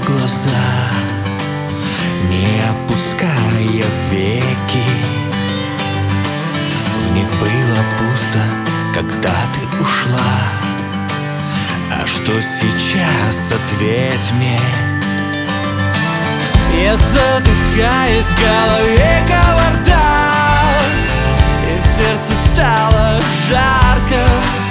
в глаза, не опуская веки. В них было пусто, когда ты ушла. А что сейчас, ответь мне. Я задыхаюсь, в голове кавардак, и в сердце стало жарко.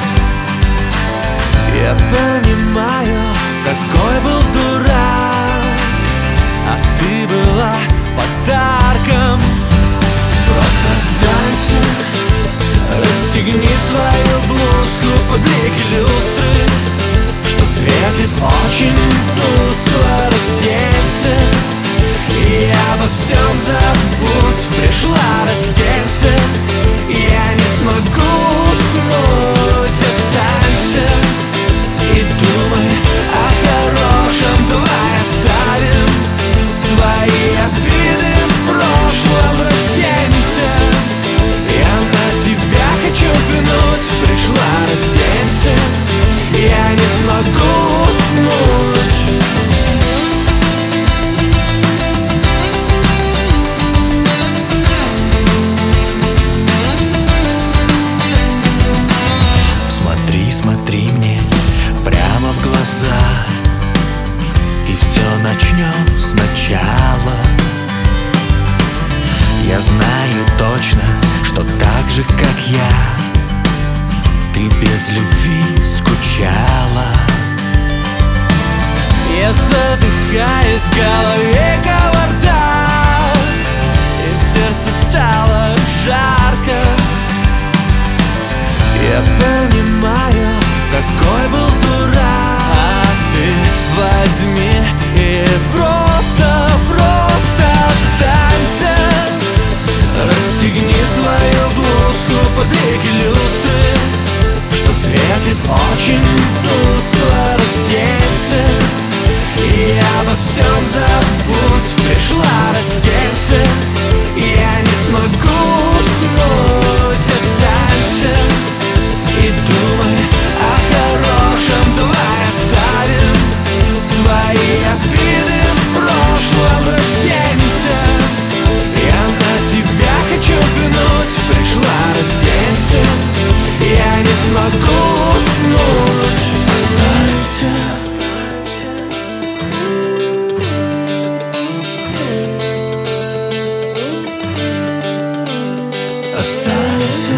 Я понимаю, какой был дурак, а ты была подарком. Просто останься, расстегни свою блузку под блики люстры, что светит очень тускло. Разденься и обо всем забудь. Пришла, разденься, я не смогу уснуть. Останься и думай о хорошем. Давай оставим свои обиды в прошлом. Разденься, я на тебя хочу взглянуть. Пришла, разденься, я не смогу уснуть. Смотри мне прямо в глаза, и все начнем сначала. Я знаю точно, что так же, как я, ты без любви скучала. Я задыхаюсь, в голове кавардак, и в сердце стало жарко. Я понимаю, какой был дурак, а ты возьми и просто останься. Расстегни свою блузку под блики люстры, что светит очень тускло. Разденься и обо всем забудь. Пришла, разденься, я не смогу уснуть. Останься и думай о хорошем. Давай оставим свои обиды в прошлом. Разденься, я на тебя хочу взглянуть. Пришла, разденься, я не смогу уснуть. Останься. Останься.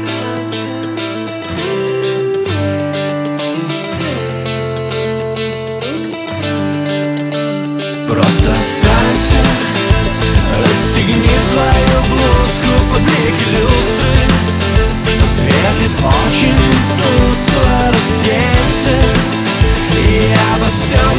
Просто останься, расстегни свою блузку под блики люстры, что светит очень тускло. Разденься и обо всем